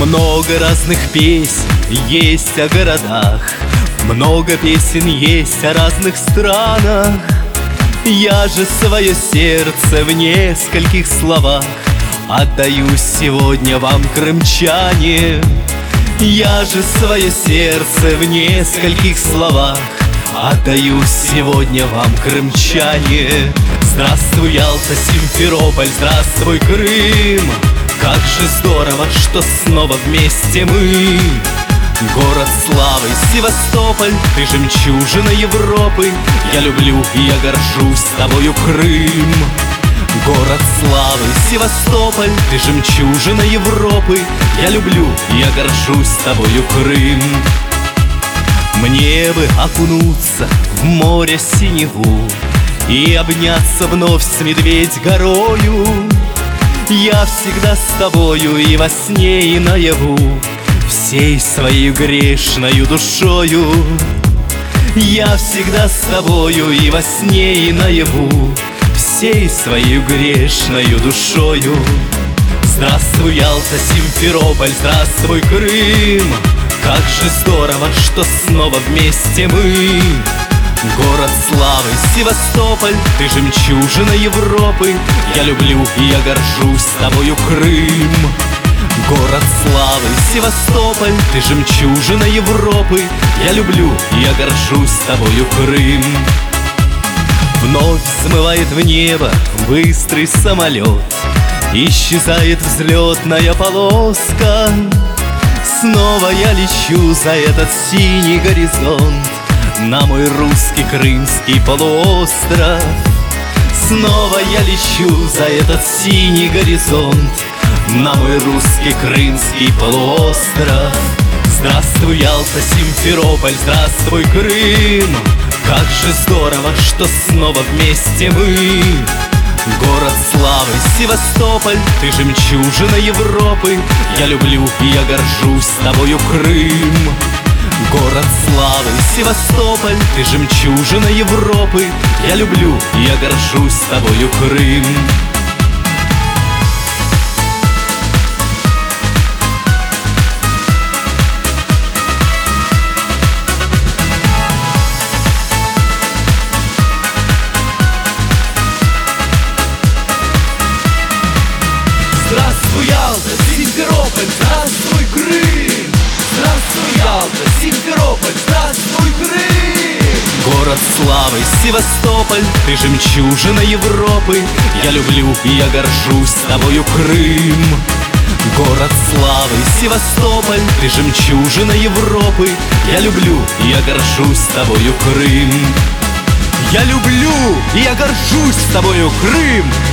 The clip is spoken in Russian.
Много разных песен есть о городах, много песен есть о разных странах. Я же свое сердце в нескольких словах отдаю сегодня вам, крымчане. Я же свое сердце в нескольких словах отдаю сегодня вам, крымчане. Здравствуй, Ялта, Симферополь, здравствуй, Крым. Как же здорово, что снова вместе мы. Город славы, Севастополь, ты жемчужина Европы. Я люблю и я горжусь тобою, Крым. Город славы, Севастополь, ты жемчужина Европы. Я люблю и я горжусь тобою, Крым. Мне бы окунуться в море синеву и обняться вновь с Медведь горою. Я всегда с тобою и во сне, и наяву, всей своей грешною душою. Я всегда с тобою и во сне, и наяву, всей своей грешною душою. Здравствуй, Ялта, Симферополь, здравствуй, Крым. Как же здорово, что снова вместе мы. Город славы, Севастополь, ты жемчужина Европы. Я люблю и я горжусь тобою, Крым. Город славы, Севастополь, ты жемчужина Европы. Я люблю и я горжусь тобою, Крым. Вновь взмывает в небо быстрый самолет, исчезает взлетная полоска. Снова я лечу за этот синий горизонт, на мой русский крымский полуостров. Снова я лечу за этот синий горизонт, на мой русский крымский полуостров. Здравствуй, Ялта, Симферополь, здравствуй, Крым. Как же здорово, что снова вместе мы. Город славы, Севастополь, ты жемчужина Европы. Я люблю и я горжусь тобою, Крым. Город славы, Севастополь, ты жемчужина Европы. Я люблю и я горжусь тобою, Крым. Здравствуй, Ялта, Симферополь, здравствуй, Крым. Здравствуй, Ялта, Симферополь, здравствуй, Крым. Город славы, Севастополь, ты жемчужина Европы. Я люблю и я горжусь тобою, Крым. Город славы, Севастополь, ты жемчужина Европы. Я люблю и я горжусь тобою, Крым. Я люблю и я горжусь тобою, Крым.